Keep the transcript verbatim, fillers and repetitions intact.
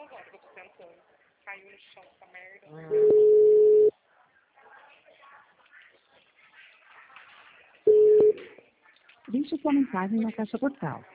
agora que eu tô tentando. Caiu no chão essa merda. Hum. Deixe sua mensagem na caixa postal.